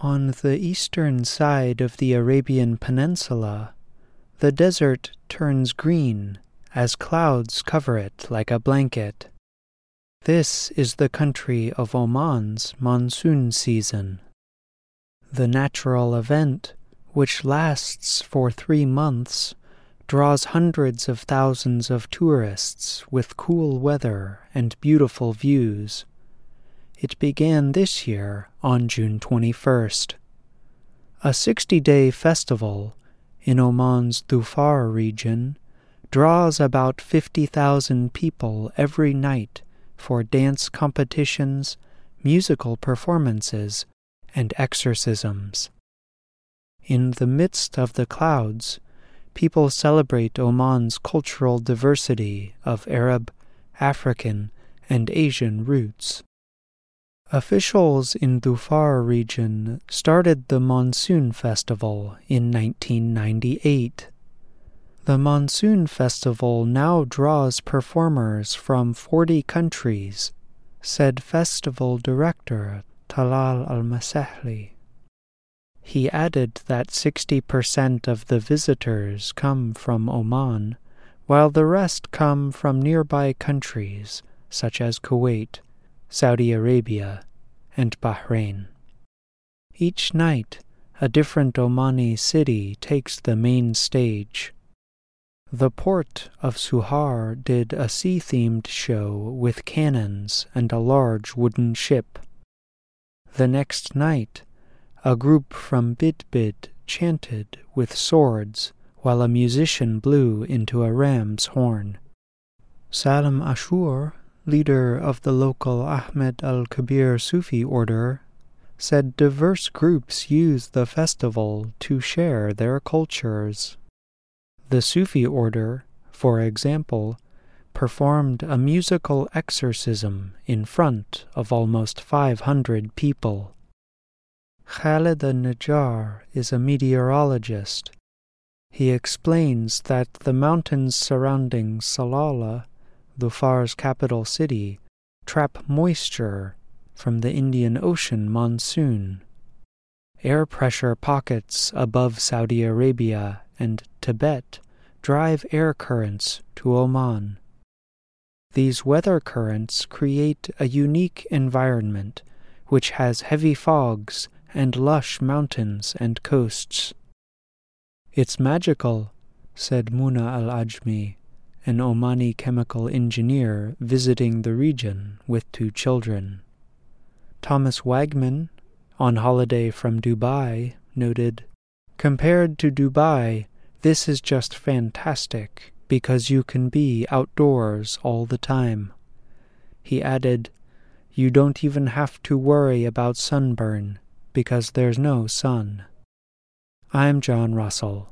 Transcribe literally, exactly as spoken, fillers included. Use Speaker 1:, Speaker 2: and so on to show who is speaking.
Speaker 1: On the eastern side of the Arabian Peninsula, the desert turns green as clouds cover it like a blanket. This is the country of Oman's monsoon season. The natural event, which lasts for three months, draws hundreds of thousands of tourists with cool weather and beautiful views. It began this year on June twenty-first. A sixty-day festival in Oman's Dhofar region draws about fifty thousand people every night for dance competitions, musical performances, and exorcisms. In the midst of the clouds, people celebrate Oman's cultural diversity of Arab, African, and Asian roots. Officials in Dhofar region started the Monsoon Festival in nineteen ninety-eight. The Monsoon Festival now draws performers from forty countries, said festival director Talal Al-Masahli. He added that sixty percent of the visitors come from Oman, while the rest come from nearby countries such as Kuwait, Saudi Arabia, and Bahrain. Each night, a different Omani city takes the main stage. The port of Suhar did a sea-themed show with cannons and a large wooden ship. The next night, a group from Bidbid chanted with swords while a musician blew into a ram's horn. Salam Ashur, leader of the local Ahmed al-Kabir Sufi order, said diverse groups use the festival to share their cultures. The Sufi order, for example, performed a musical exorcism in front of almost five hundred people. Khalid al-Najjar is a meteorologist. He explains that the mountains surrounding Salalah, Dhofar's capital city, trap moisture from the Indian Ocean monsoon. Air pressure pockets above Saudi Arabia and Tibet drive air currents to Oman. These weather currents create a unique environment which has heavy fogs and lush mountains and coasts. It's magical, said Muna al-Ajmi, an Omani chemical engineer visiting the region with two children. Thomas Wagman, on holiday from Dubai, noted, "Compared to Dubai, this is just fantastic because you can be outdoors all the time." He added, "You don't even have to worry about sunburn because there's no sun." I'm John Russell.